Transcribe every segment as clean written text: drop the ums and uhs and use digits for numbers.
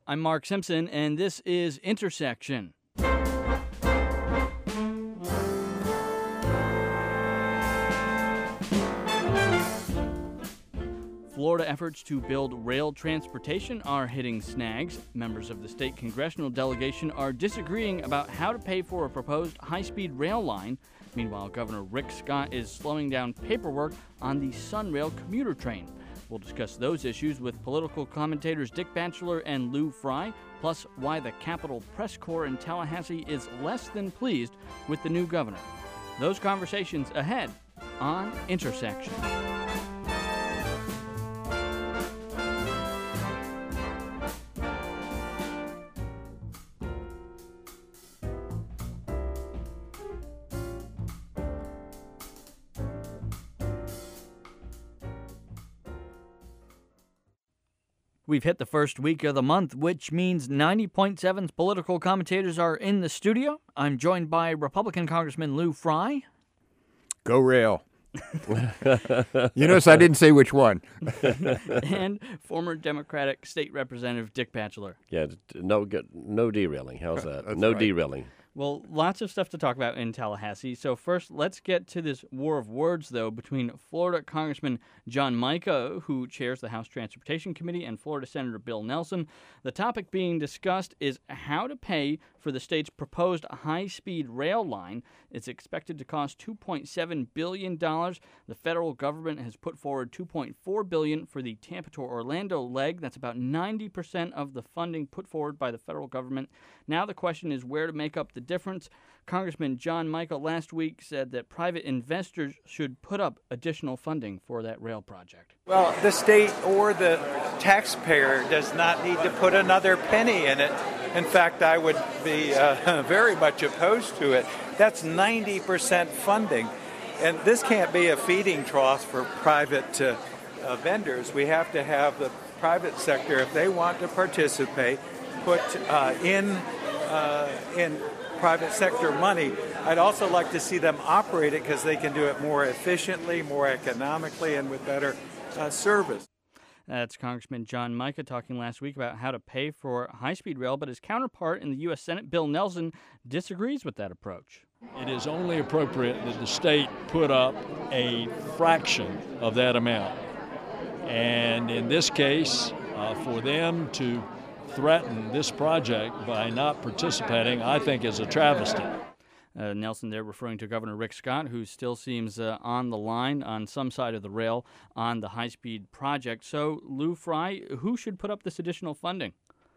I'm Mark Simpson, and this is Intersection. Florida efforts to build rail transportation are hitting snags. Members of the state congressional delegation are disagreeing about how to pay for a proposed high-speed rail line. Meanwhile, Governor Rick Scott is slowing down paperwork on the Sunrail commuter train. We'll discuss those issues with political commentators Dick Batchelor and Lou Fry, plus why the Capitol Press Corps in Tallahassee is less than pleased with the new governor. Those conversations ahead on Intersection. We've hit the first week of the month, which means 90.7's political commentators are in the studio. I'm joined by Republican Congressman Lou Fry. Go rail. You notice I didn't say which one. And former Democratic State Representative Dick Batchelor. Yeah, no derailing. How's that? No derailing. Well, lots of stuff to talk about in Tallahassee. So first, let's get to this war of words, though, between Florida Congressman John Mica, who chairs the House Transportation Committee, and Florida Senator Bill Nelson. The topic being discussed is how to pay for the state's proposed high-speed rail line. It's expected to cost $2.7 billion. The federal government has put forward $2.4 billion for the Tampa to Orlando leg. That's about 90% of the funding put forward by the federal government. Now the question is where to make up the difference. Congressman John Mica last week said that private investors should put up additional funding for that rail project. Well, the state or the taxpayer does not need to put another penny in it. In fact, I would be very much opposed to it. That's 90% funding. And this can't be a feeding trough for private vendors. We have to have the private sector, if they want to participate, put in private sector money. I'd also like to see them operate it because they can do it more efficiently, more economically, and with better service. That's Congressman John Mica talking last week about how to pay for high-speed rail, but his counterpart in the U.S. Senate, Bill Nelson, disagrees with that approach. It is only appropriate that the state put up a fraction of that amount. And in this case, for them to threaten this project by not participating, I think is a travesty. Nelson there referring to Governor Rick Scott, who still seems on the line on some side of the rail on the high-speed project. So, Lou Fry, who should put up this additional funding?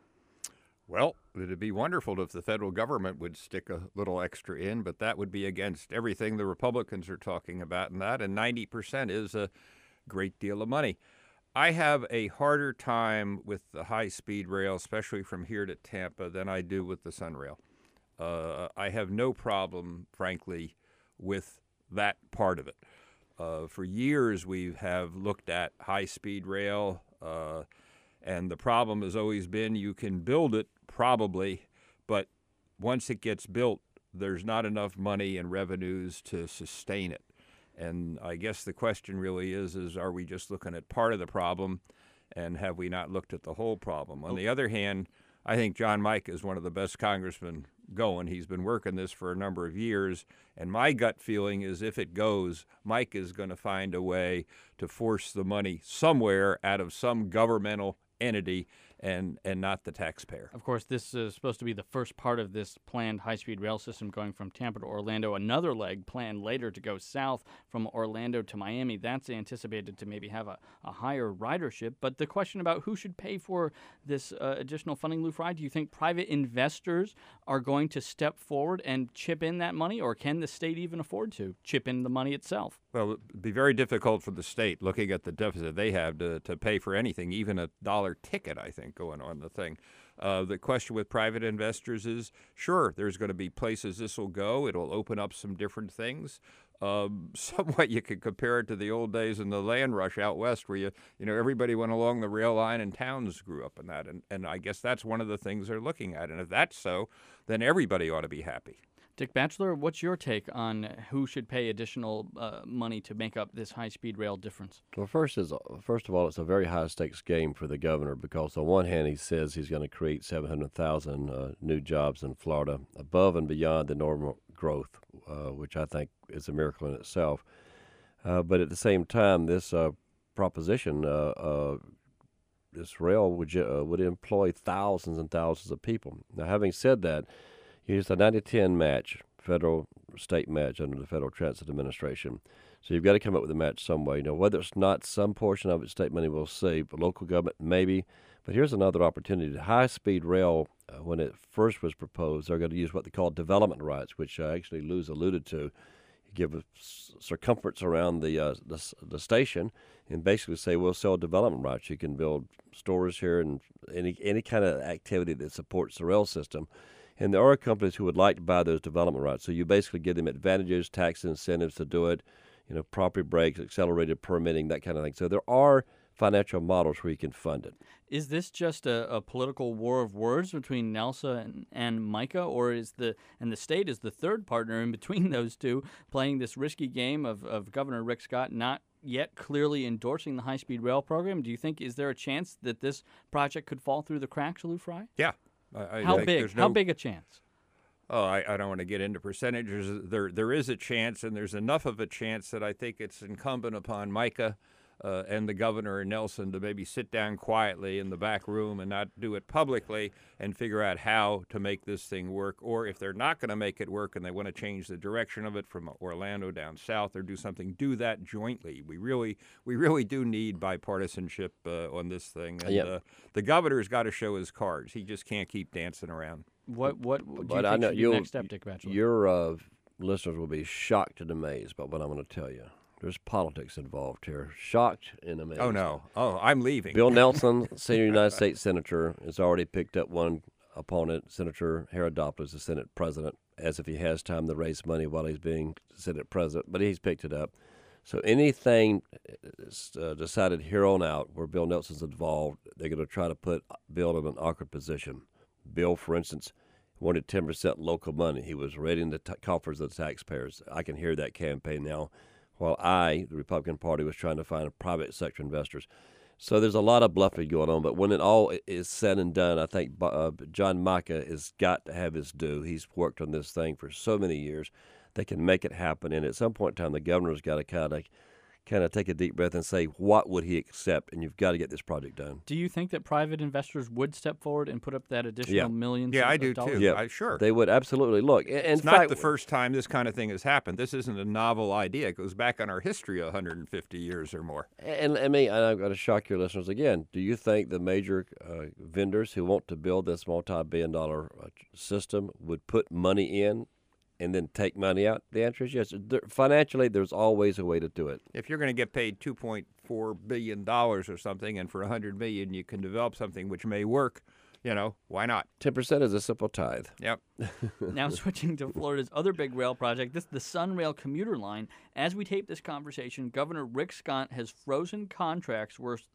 Well, it'd be wonderful if the federal government would stick a little extra in, but that would be against everything the Republicans are talking about in that, and 90% is a great deal of money. I have a harder time with the high-speed rail, especially from here to Tampa, than I do with the Sunrail. I have no problem, frankly, with that part of it. For years, we have looked at high-speed rail, and the problem has always been you can build it, probably, but once it gets built, there's not enough money and revenues to sustain it. And I guess the question really is are we just looking at part of the problem, and have we not looked at the whole problem? On the other hand, I think John Mica is one of the best congressmen going. He's been working this for a number of years, and my gut feeling is if it goes, Mike is going to find a way to force the money somewhere out of some governmental entity and not the taxpayer. Of course, this is supposed to be the first part of this planned high-speed rail system going from Tampa to Orlando. Another leg planned later to go south from Orlando to Miami. That's anticipated to maybe have a higher ridership. But the question about who should pay for this additional funding, Lou Fry, do you think private investors are going to step forward and chip in that money, or can the state even afford to chip in the money itself? Well, it'd be very difficult for the state, looking at the deficit they have, to pay for anything, even a $1 ticket, I think, going on the thing. The question with private investors is, sure, there's going to be places this will go. It'll open up some different things. Somewhat you could compare it to the old days in the land rush out west where, everybody went along the rail line and towns grew up in that. And I guess that's one of the things they're looking at. And if that's so, then everybody ought to be happy. Dick Batchelor, what's your take on who should pay additional money to make up this high-speed rail difference? Well, first of all, it's a very high-stakes game for the governor because on one hand, he says he's going to create 700,000 new jobs in Florida above and beyond the normal growth, which I think is a miracle in itself. But at the same time, this proposition, this rail would employ thousands and thousands of people. Now, having said that, it's a 90-10 match, federal-state match under the Federal Transit Administration. So you've got to come up with a match some way. Now, whether it's not some portion of it state money, we'll see. But local government, maybe. But here's another opportunity. The high-speed rail, when it first was proposed, they're going to use what they call development rights, which actually Lou's alluded to. You give a circumference around the station and basically say, we'll sell development rights. You can build stores here and any kind of activity that supports the rail system. And there are companies who would like to buy those development rights. So you basically give them advantages, tax incentives to do it, property breaks, accelerated permitting, that kind of thing. So there are financial models where you can fund it. Is this just a political war of words between NELSA and MICA, or the state is the third partner in between those two, playing this risky game of Governor Rick Scott not yet clearly endorsing the high-speed rail program? Do you think, is there a chance that this project could fall through the cracks, Lou Fry? Yeah. How big? How big a chance? Oh, I don't want to get into percentages. There is a chance, and there's enough of a chance that I think it's incumbent upon MICA and the governor and Nelson to maybe sit down quietly in the back room and not do it publicly and figure out how to make this thing work. Or if they're not going to make it work and they want to change the direction of it from Orlando down south or do something, do that jointly. We really do need bipartisanship on this thing. And the governor's got to show his cards. He just can't keep dancing around. What do you think should be the next step, Dick Batchelor? Your listeners will be shocked and amazed by what I'm going to tell you. There's politics involved here. Shocked and amazed. Oh, no. Oh, I'm leaving. Bill Nelson, senior United States Senator, has already picked up one opponent, Senator Herodopoulos, the Senate President, as if he has time to raise money while he's being Senate President, but he's picked it up. So anything decided here on out where Bill Nelson's involved, they're going to try to put Bill in an awkward position. Bill, for instance, wanted 10% local money. He was raiding the coffers of the taxpayers. I can hear that campaign now. While the Republican Party, was trying to find private sector investors. So there's a lot of bluffing going on, but when it all is said and done, I think John MICA has got to have his due. He's worked on this thing for so many years. They can make it happen, and at some point in time, the governor's got to kind of take a deep breath and say, what would he accept? And you've got to get this project done. Do you think that private investors would step forward and put up that additional millions? Yeah, I do dollars? too. Yeah, sure. They would absolutely. Look, it's not the first time this kind of thing has happened. This isn't a novel idea. It goes back on our history 150 years or more. And I've got to shock your listeners again. Do you think the major vendors who want to build this multi-billion-dollar system would put money in and then take money out? The answer is yes. Financially, there's always a way to do it. If you're going to get paid $2.4 billion or something, and for $100 million you can develop something which may work, why not? 10% is a simple tithe. Yep. Now switching to Florida's other big rail project, the Sunrail commuter line. As we tape this conversation, Governor Rick Scott has frozen contracts worth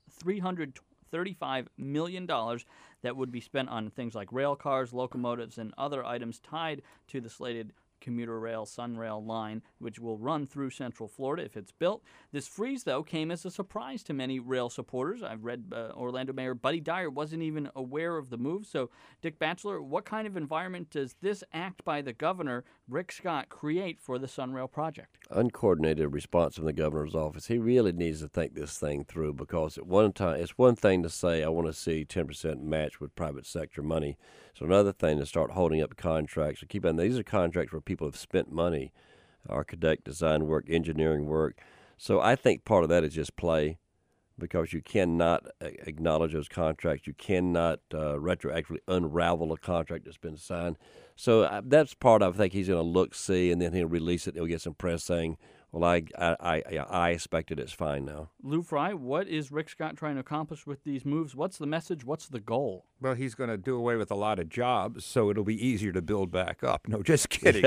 $335 million that would be spent on things like rail cars, locomotives, and other items tied to the slated commuter rail Sunrail line, which will run through Central Florida if it's built. This freeze, though, came as a surprise to many rail supporters. I've read Orlando Mayor Buddy Dyer wasn't even aware of the move. So, Dick Batchelor, what kind of environment does this act by the governor, Rick Scott, create for the Sunrail project? Uncoordinated response from the governor's office. He really needs to think this thing through, because at one time, it's one thing to say, I want to see 10% match with private sector money. So another thing to start holding up contracts. So keep in, these are contracts where people have spent money, architect, design work, engineering work. So I think part of that is just play, because you cannot acknowledge those contracts. You cannot retroactively unravel a contract that's been signed. So that's part of, I think he's going to look, see, and then he'll release it. He'll get some press saying, well, I expected it's fine now. Lou Fry, what is Rick Scott trying to accomplish with these moves? What's the message? What's the goal? Well, he's going to do away with a lot of jobs, so it'll be easier to build back up. No, just kidding.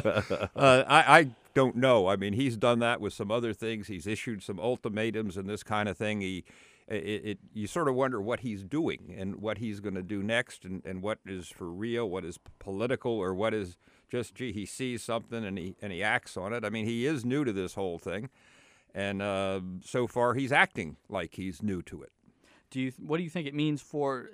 I don't know. I mean, he's done that with some other things. He's issued some ultimatums and this kind of thing. you sort of wonder what he's doing and what he's going to do next, and what is for real, what is political, or what is just, gee, he sees something and he acts on it. I mean, he is new to this whole thing, and so far he's acting like he's new to it. What do you think it means for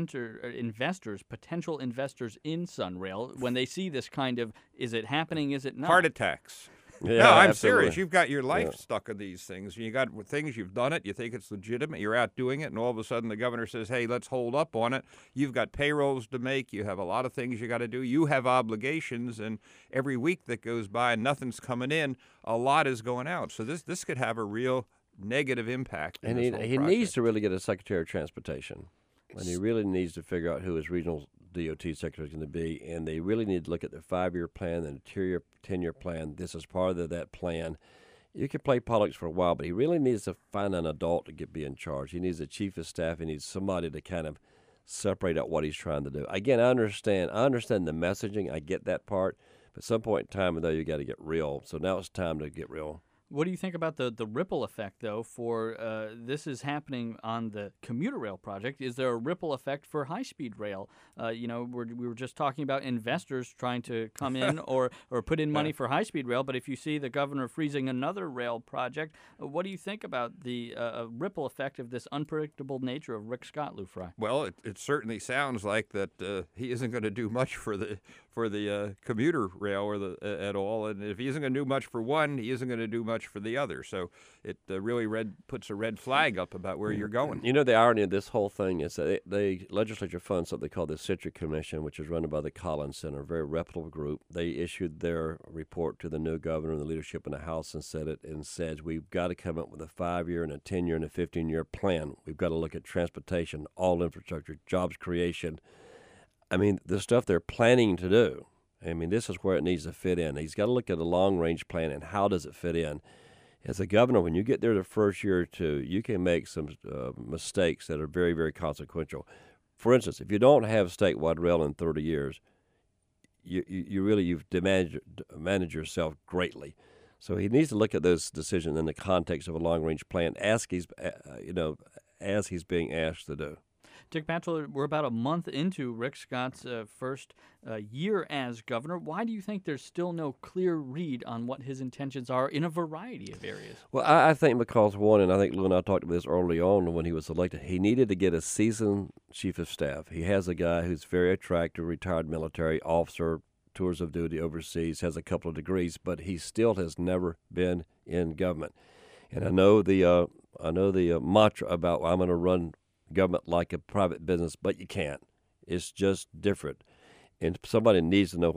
investors, potential investors in Sunrail, when they see this kind of, is it happening, is it not? Heart attacks. Yeah, no, I'm absolutely. serious. You've got your life stuck in these things. You got things, you've done it, you think it's legitimate, you're out doing it, and all of a sudden the governor says, hey, let's hold up on it. You've got payrolls to make, you have a lot of things you got to do, you have obligations, and every week that goes by and nothing's coming in, a lot is going out. So this could have a real negative impact. And he needs to really get a Secretary of Transportation. And he really needs to figure out who his regional DOT secretary is going to be. And they really need to look at the 5-year plan and the 10-year plan. This is part of that plan. You can play politics for a while, but he really needs to find an adult to be in charge. He needs a chief of staff. He needs somebody to kind of separate out what he's trying to do. Again, I understand the messaging. I get that part. But at some point in time, though, you got to get real. So now it's time to get real. What do you think about the ripple effect, though, for this is happening on the commuter rail project? Is there a ripple effect for high-speed rail? We were just talking about investors trying to come in or put in money for high-speed rail, but if you see the governor freezing another rail project, what do you think about the ripple effect of this unpredictable nature of Rick Scott, Lou Fry? Well, it certainly sounds like that he isn't going to do much for the commuter rail or at all, and if he isn't going to do much for one, he isn't going to do much for the other. So it really puts a red flag up about where you're going. You know, the irony of this whole thing is that the legislature funds something called the Citric Commission, which is run by the Collins Center, a very reputable group. They issued their report to the new governor and the leadership in the House and said we've got to come up with a 5-year and a 10-year and a 15-year plan. We've got to look at transportation, all infrastructure, jobs creation. I mean, the stuff they're planning to do. I mean, this is where it needs to fit in. He's got to look at a long-range plan and how does it fit in. As a governor, when you get there the first year or two, you can make some mistakes that are very, very consequential. For instance, if you don't have statewide rail in 30 years, you've managed yourself greatly. So he needs to look at those decisions in the context of a long-range plan, as he's being asked to do. Dick Batchelor, we're about a month into Rick Scott's first year as governor. Why do you think there's still no clear read on what his intentions are in a variety of areas? Well, I think because, one, and I think Lou and I talked about this early on when he was elected, he needed to get a seasoned chief of staff. He has a guy who's very attractive, retired military officer, tours of duty overseas, has a couple of degrees, but he still has never been in government. And I know the mantra about I'm going to run government like a private business, but you can't. It's just different. And somebody needs to know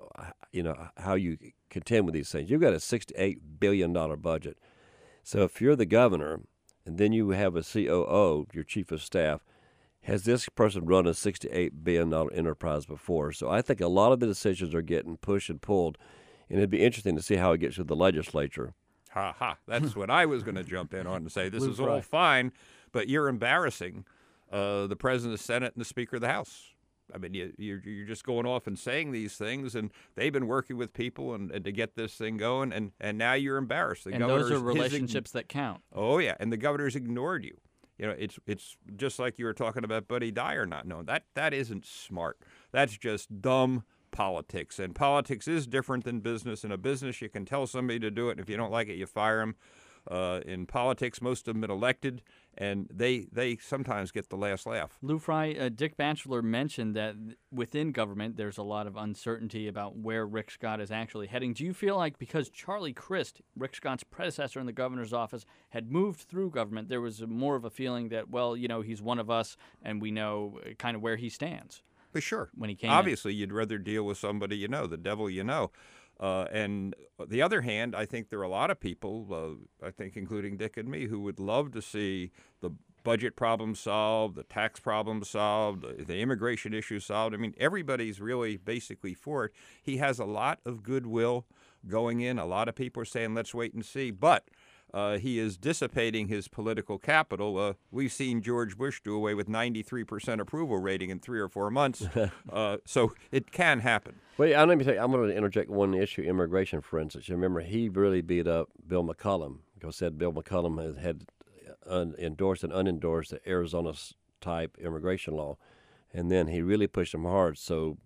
how you contend with these things. You've got a $68 billion budget. So if you're the governor and then you have a COO, your chief of staff, has this person run a $68 billion enterprise before? So I think a lot of the decisions are getting pushed and pulled, and it'd be interesting to see how it gets to the legislature. Ha ha. That's what I was going to jump in on and say. This is all fine, but you're embarrassing the President of the Senate and the Speaker of the House. I mean, you're just going off and saying these things, and they've been working with people and to get this thing going, and now you're embarrassed. And those are relationships that count. Oh, yeah, and the governor's ignored you. You know, it's just like you were talking about Buddy Dyer not knowing. That isn't smart. That's just dumb politics, and politics is different than business. In a business, you can tell somebody to do it, and if you don't like it, you fire them. In politics, most of them have been elected, and they sometimes get the last laugh. Lou Fry, Dick Batchelor mentioned that within government there's a lot of uncertainty about where Rick Scott is actually heading. Do you feel like because Charlie Crist, Rick Scott's predecessor in the governor's office, had moved through government, there was more of a feeling that, well, you know, he's one of us and we know kind of where he stands? Well, sure. When he came Obviously, you'd rather deal with somebody you know, the devil you know. And on the other hand, I think there are a lot of people, I think including Dick and me, who would love to see the budget problem solved, the tax problem solved, the immigration issue solved. I mean, everybody's really basically for it. He has a lot of goodwill going in. A lot of people are saying, let's wait and see. But he is dissipating his political capital. We've seen George Bush do away with 93% approval rating in 3 or 4 months. So it can happen. Well, I'm going to interject one issue, immigration, for instance. You remember he really beat up Bill McCollum because said Bill McCollum had endorsed and unendorsed the Arizona-type immigration law. And then he really pushed them hard. So,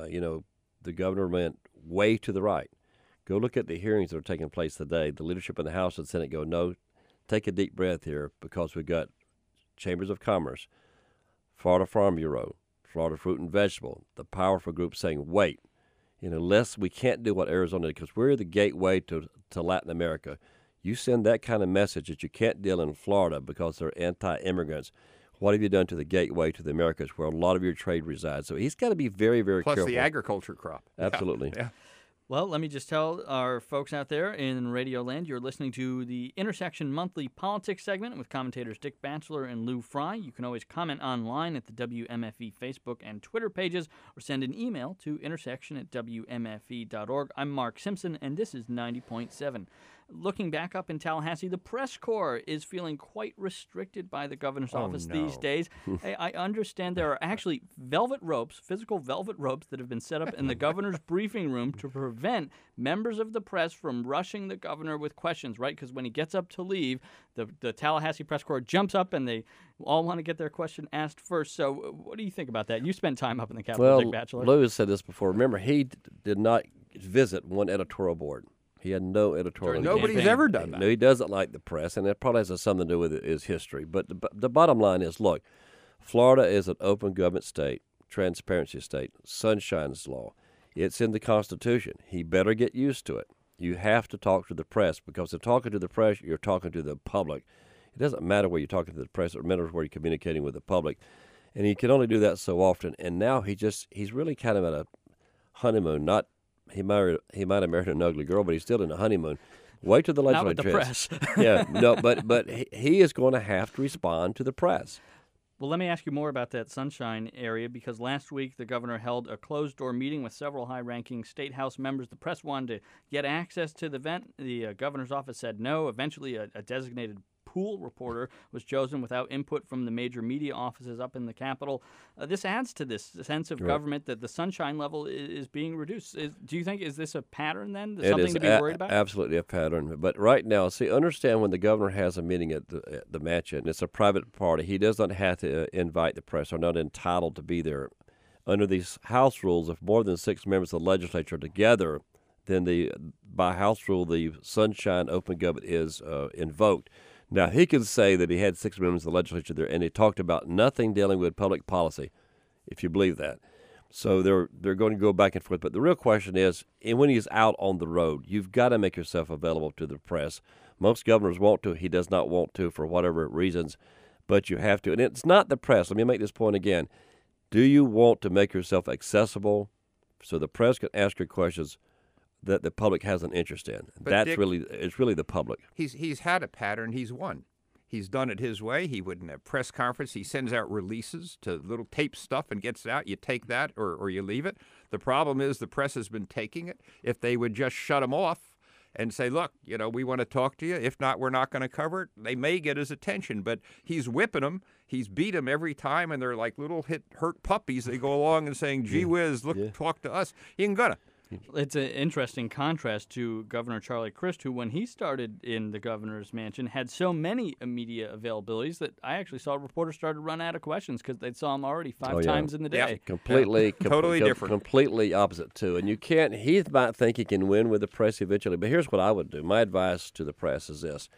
the governor went way to the right. Go look at the hearings that are taking place today. The leadership in the House and Senate go, no, take a deep breath here, because we've got Chambers of Commerce, Florida Farm Bureau, Florida Fruit and Vegetable, the powerful group saying, wait, unless we can't do what Arizona did, because we're the gateway to Latin America. You send that kind of message that you can't deal in Florida because they're anti-immigrants. What have you done to the gateway to the Americas, where a lot of your trade resides? So he's got to be very, very careful. Plus the agriculture crop. Absolutely. Yeah. Well, let me just tell our folks out there in Radio Land, you're listening to the Intersection Monthly Politics segment with commentators Dick Batchelor and Lou Fry. You can always comment online at the WMFE Facebook and Twitter pages, or send an email to intersection@wmfe.org. I'm Mark Simpson, and this is 90.7. Looking back up in Tallahassee, the press corps is feeling quite restricted by the governor's office these days. I understand there are actually physical velvet ropes that have been set up in the governor's briefing room to prevent members of the press from rushing the governor with questions, right? Because when he gets up to leave, the Tallahassee press corps jumps up and they all want to get their question asked first. So what do you think about that? You spent time up in the Capitol, Dick Batchelor. Lou has said this before. Remember, he did not visit one editorial board. He had no editorial. Nobody's ever done that. No, he doesn't like the press, and it probably has something to do with his history. But the bottom line is, look, Florida is an open government state, transparency state, sunshine's law. It's in the Constitution. He better get used to it. You have to talk to the press, because if talking to the press, you're talking to the public. It doesn't matter where you're talking to the press. It matters where you're communicating with the public. And he can only do that so often. And now he's really kind of at a honeymoon. He might have married an ugly girl, but he's still in a honeymoon. Wait till the legislature. Not with the press. Yeah, no, but he is going to have to respond to the press. Well, let me ask you more about that Sunshine area, because last week the governor held a closed-door meeting with several high-ranking state house members. The press wanted to get access to the event. The governor's office said no. Eventually, a designated pool reporter was chosen without input from the major media offices up in the Capitol. This adds to this sense of government that the sunshine level is being reduced. Do you think, is this a pattern then? Something to be worried about? Absolutely a pattern. But right now, understand when the governor has a meeting at the mansion, it's a private party. He does not have to invite the press, or not entitled to be there. Under these House rules, if more than 6 members of the legislature are together, then by House rule, the sunshine open government is invoked. Now, he can say that he had 6 members of the legislature there, and he talked about nothing dealing with public policy, if you believe that. So they're going to go back and forth. But the real question is, and when he's out on the road, you've got to make yourself available to the press. Most governors want to. He does not want to for whatever reasons, but you have to. And it's not the press. Let me make this point again. Do you want to make yourself accessible so the press can ask your questions that the public has an interest in? But Dick, it's really the public. He's had a pattern. He's won. He's done it his way. He wouldn't have press conference. He sends out releases to little tape stuff and gets it out. You take that or you leave it. The problem is the press has been taking it. If they would just shut him off and say, look, we want to talk to you. If not, we're not going to cover it. They may get his attention, but he's whipping them. He's beat them every time, and they're like little hurt puppies. They go along and saying, gee whiz, look, talk to us. He ain't gonna. It's an interesting contrast to Governor Charlie Crist, who, when he started in the governor's mansion, had so many media availabilities that I actually saw reporters start to run out of questions because they saw him already 5 times in the day. Yeah. Completely, totally different. Completely opposite, too. And you can't, he might think he can win with the press eventually, but here's what I would do. My advice to the press is this.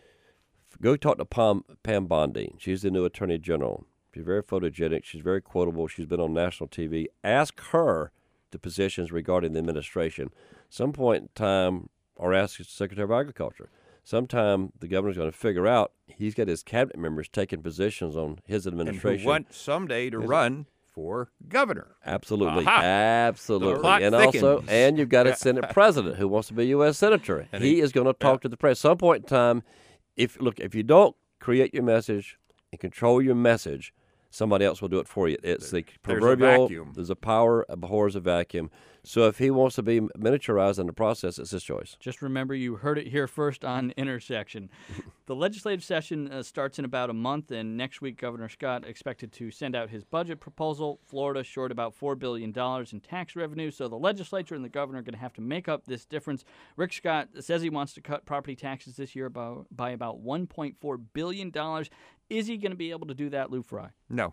Go talk to Pam Bondi. She's the new Attorney General. She's very photogenic. She's very quotable. She's been on national TV. Ask her the positions regarding the administration. Some point in time, or ask the Secretary of Agriculture. Sometime the governor's going to figure out he's got his cabinet members taking positions on his administration. And who want someday to run for governor. Absolutely. Aha. Absolutely. The plot and thickens. and you've got a Senate president who wants to be a U.S. Senator. And he is going to talk to the press. Some point in time, if you don't create your message and control your message, somebody else will do it for you. It's the There's a proverbial, vacuum. there's a power abhors a vacuum. So if he wants to be miniaturized in the process, it's his choice. Just remember, you heard it here first on Intersection. The legislative session starts in about a month, and next week Governor Scott expected to send out his budget proposal. Florida short about $4 billion in tax revenue, so the legislature and the governor are going to have to make up this difference. Rick Scott says he wants to cut property taxes this year by about $1.4 billion. Is he going to be able to do that, Lou Fry? No.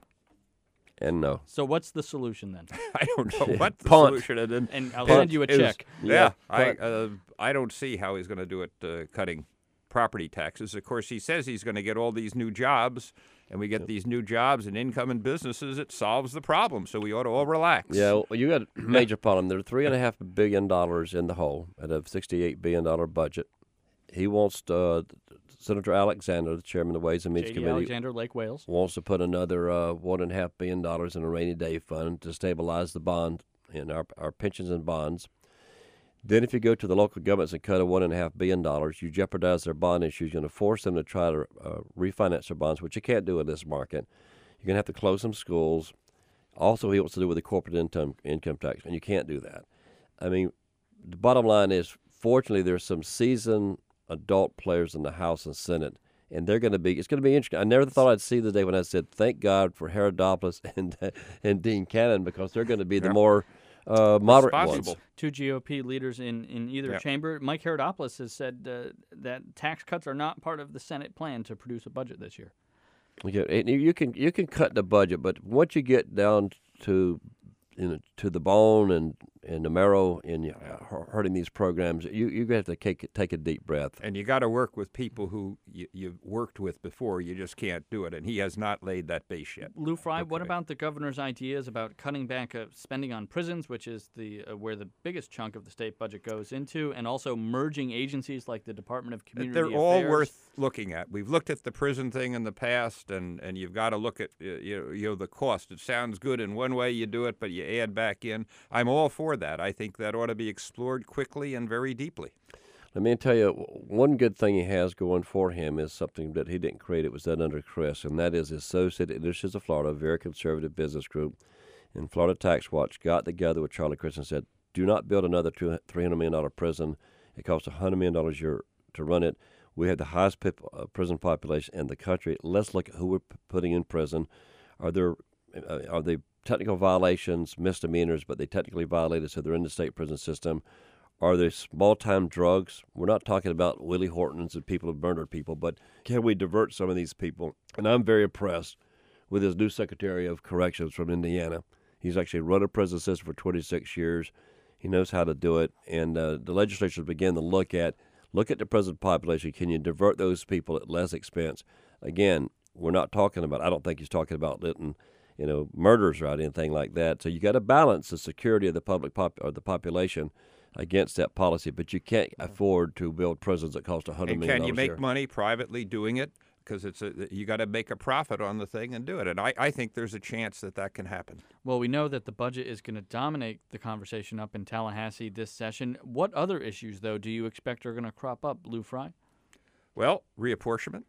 And no. So what's the solution then? I don't know what the Punt. solution is. And I'll Punt send you a is- check. Yeah, but- I don't see how he's going to do it cutting property taxes. Of course, he says he's going to get all these new jobs, and we get these new jobs and income in businesses. It solves the problem, so we ought to all relax. Yeah, well, you got a major problem. There's $3.5 billion in the hole at a $68 billion budget. He wants Senator Alexander, the chairman of the Ways and Means J.D. Committee, Alexander, Lake Wales. wants to put another $1.5 billion in a rainy day fund to stabilize the bond in our pensions and bonds. Then if you go to the local governments and cut a $1.5 billion, you jeopardize their bond issue. You're going to force them to try to refinance their bonds, which you can't do in this market. You're going to have to close some schools. Also, he wants to do with the corporate income tax, and you can't do that. I mean, the bottom line is, fortunately, there's some seasoned adult players in the House and Senate, and it's going to be interesting. I never thought I'd see the day when I said, thank God for Herodopoulos and Dean Cannon, because they're going to be the more moderate ones. Responsible. Two GOP leaders in either Yeah. chamber. Mike Herodopoulos has said that tax cuts are not part of the Senate plan to produce a budget this year. Yeah, and you can cut the budget, but once you get down to to the bone and the marrow and hurting these programs, you have to take a deep breath. And you got to work with people who you've worked with before. You just can't do it, and he has not laid that base yet. Lou Fry, what Okay. about the governor's ideas about cutting back spending on prisons, which is the where the biggest chunk of the state budget goes into, and also merging agencies like the Department of Community They're Affairs? all worth looking at. We've looked at the prison thing in the past, and you've got to look at the cost. It sounds good in one way, you do it, but you add back in. I'm all for that. I think that ought to be explored quickly and very deeply. Let me tell you, one good thing he has going for him is something that he didn't create. It was done under Chris, and that is the Associated Industries of Florida, a very conservative business group. And Florida Tax Watch got together with Charlie Crist and said, do not build another $300 million prison. It costs $100 million a year to run it. We have the highest prison population in the country. Let's look at who we're putting in prison. Are they technical violations, misdemeanors, but they technically violated, so they're in the state prison system? Are there small-time drugs? We're not talking about Willie Hortons and people who murdered people, but can we divert some of these people? And I'm very impressed with his new Secretary of Corrections from Indiana. He's actually run a prison system for 26 years. He knows how to do it, and the legislature began to look at the prison population. Can you divert those people at less expense? Again, we're not talking about, I don't think he's talking about letting murders or anything like that. So you got to balance the security of the public or the population against that policy, but you can't afford to build prisons that cost $100 million And can you a make year. money privately doing it? Because you got to make a profit on the thing and do it. And I think there's a chance that can happen. Well, we know that the budget is going to dominate the conversation up in Tallahassee this session. What other issues, though, do you expect are going to crop up, Lou Fry? Well, reapportionment.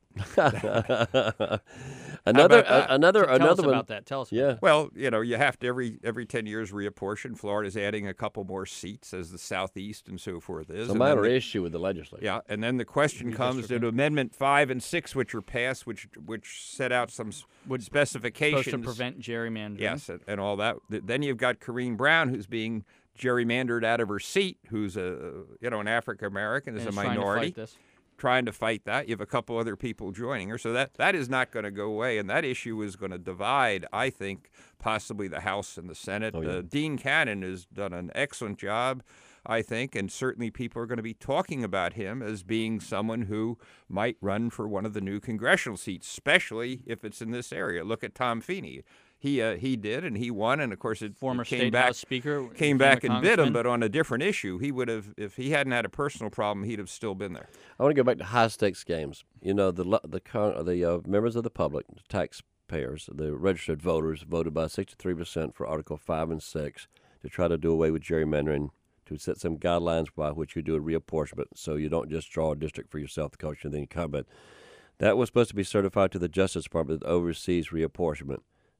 Another Tell us one. about that. Tell us about Yeah. Well, you have to every 10 years reapportion. Florida's adding a couple more seats as the Southeast and so forth is. It's a And then minor the- issue with the legislature. Yeah, and then the question comes that Amendment 5 and 6, which were passed, which set out some specifications. supposed to prevent gerrymandering. Yes, and all that. Then you've got Corrine Brown, who's being gerrymandered out of her seat, who's an African American, is And a is trying to minority. fight this. Trying to fight that. You have a couple other people joining her. So that is not going to go away, and that issue is going to divide, I think, possibly the House and the Senate. Oh, yeah. Dean Cannon has done an excellent job, I think, and certainly people are going to be talking about him as being someone who might run for one of the new congressional seats, especially if it's in this area. Look at Tom Feeney. He did, and he won, and of course it Former came State back, House Speaker. came became back a and bit him, congressman. but on a different issue. He would have, if he hadn't had a personal problem, he'd have still been there. I want to go back to high stakes games. The members of the public, the taxpayers, the registered voters voted by 63% for Article 5 and 6 to try to do away with gerrymandering, to set some guidelines by which you do a reapportionment, so you don't just draw a district for yourself, the coach, and the incumbent. That was supposed to be certified to the Justice Department that oversees reapportionment.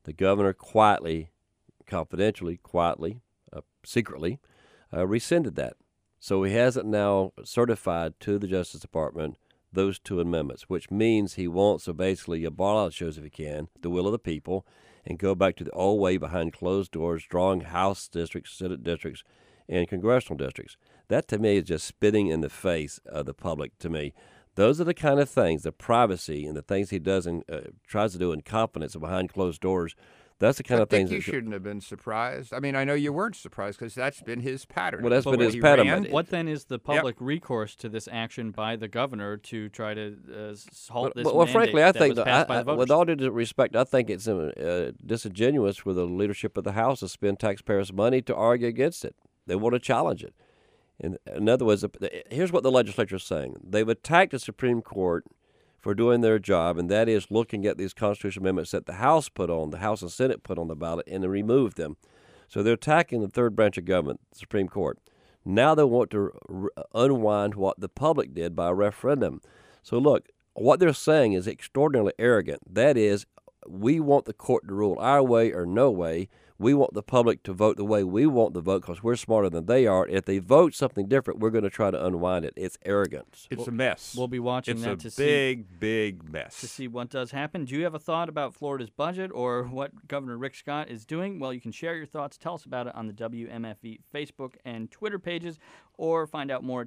The governor quietly, confidentially, secretly, rescinded that. So he hasn't now certified to the Justice Department those two amendments, which means he wants to basically abolish, if he can, the will of the people and go back to the old way behind closed doors, drawing House districts, Senate districts, and congressional districts. That, to me, is just spitting in the face of the public, to me. Those are the kind of things, the privacy and the things he does and tries to do in confidence and behind closed doors. That's the kind of things. You shouldn't have been surprised. I mean, I know you weren't surprised because that's been his pattern. Well, that's been his pattern. What then is the public recourse to this action by the governor to try to halt this? Well, frankly, I think that with all due respect, I think it's disingenuous for the leadership of the House to spend taxpayers' money to argue against it. They want to challenge it. In other words, here's what the legislature is saying: they've attacked the Supreme Court for doing their job, and that is looking at these constitutional amendments that the House and Senate put on the ballot, and removed them. So they're attacking the third branch of government, the Supreme Court. Now they want to unwind what the public did by a referendum. So look, what they're saying is extraordinarily arrogant. That is, we want the court to rule our way or no way. We want the public to vote the way we want to vote because we're smarter than they are. If they vote something different, we're going to try to unwind it. It's arrogance. It's a mess. We'll be watching that to see. It's a big mess. To see what does happen. Do you have a thought about Florida's budget or what Governor Rick Scott is doing? Well, you can share your thoughts. Tell us about it on the WMFE Facebook and Twitter pages, or find out more at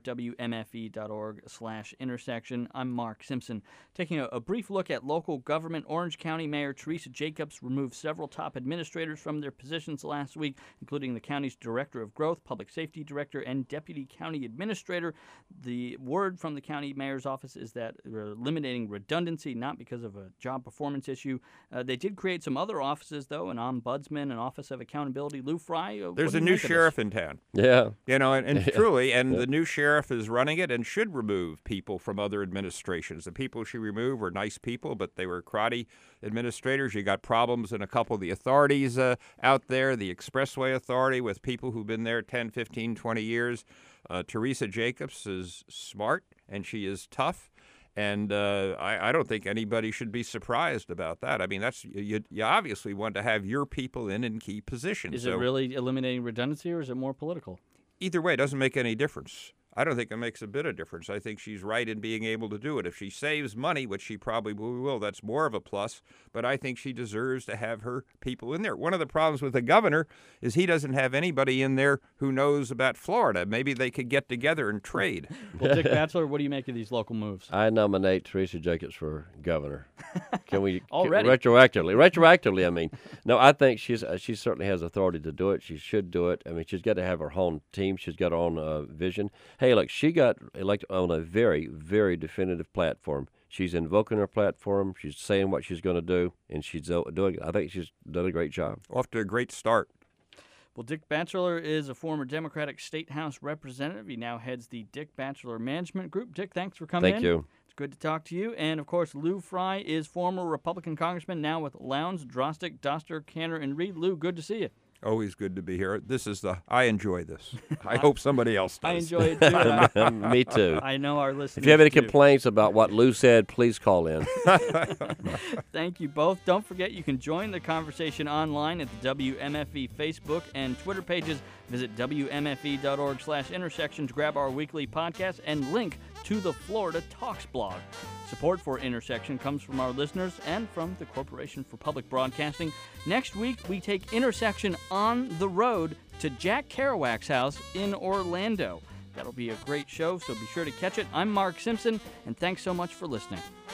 WMFE.org/intersection. I'm Mark Simpson. Taking a brief look at local government, Orange County Mayor Teresa Jacobs removed several top administrators from their positions last week, including the county's Director of Growth, Public Safety Director, and Deputy County Administrator. The word from the county mayor's office is that they're eliminating redundancy, not because of a job performance issue. They did create some other offices, though, an ombudsman, an office of accountability. Lou Fry, there's a new sheriff in town. Yeah. You know, and truly, and the new sheriff is running it and should remove people from other administrations. The people she removed were nice people, but they were crotty administrators. You got problems in a couple of the authorities out there, the Expressway Authority, with people who've been there 10, 15, 20 years. Teresa Jacobs is smart, and she is tough. And I don't think anybody should be surprised about that. I mean, that's you obviously want to have your people in key positions. Is it really eliminating redundancy, or is it more political? Either way, it doesn't make any difference. I don't think it makes a bit of difference. I think she's right in being able to do it. If she saves money, which she probably will, that's more of a plus. But I think she deserves to have her people in there. One of the problems with the governor is he doesn't have anybody in there who knows about Florida. Maybe they could get together and trade. Well, Dick Batchelor, what do you make of these local moves? I nominate Teresa Jacobs for governor. Can we already retroactively? I mean, no, I think she certainly has authority to do it. She should do it. I mean, she's got to have her own team. She's got her own vision. Hey, look, she got elected on a very, very definitive platform. She's invoking her platform. She's saying what she's going to do, and she's doing it. I think she's done a great job. Off to a great start. Well, Dick Batchelor is a former Democratic State House representative. He now heads the Dick Batchelor Management Group. Dick, thanks for coming in. Thank you. It's good to talk to you. And, of course, Lou Fry is former Republican congressman, now with Lowndes, Drostick, Doster, Cantor, and Reed. Lou, good to see you. Always good to be here. I enjoy this. I hope somebody else does. I enjoy it, too. Me too. I know our listeners If you have any do. complaints about what Lou said, please call in. Thank you both. Don't forget you can join the conversation online at the WMFE Facebook and Twitter pages. Visit WMFE.org/intersection to grab our weekly podcast and link to the Florida Talks blog. Support for Intersection comes from our listeners and from the Corporation for Public Broadcasting. Next week, we take Intersection on the road to Jack Kerouac's house in Orlando. That'll be a great show, so be sure to catch it. I'm Mark Simpson, and thanks so much for listening.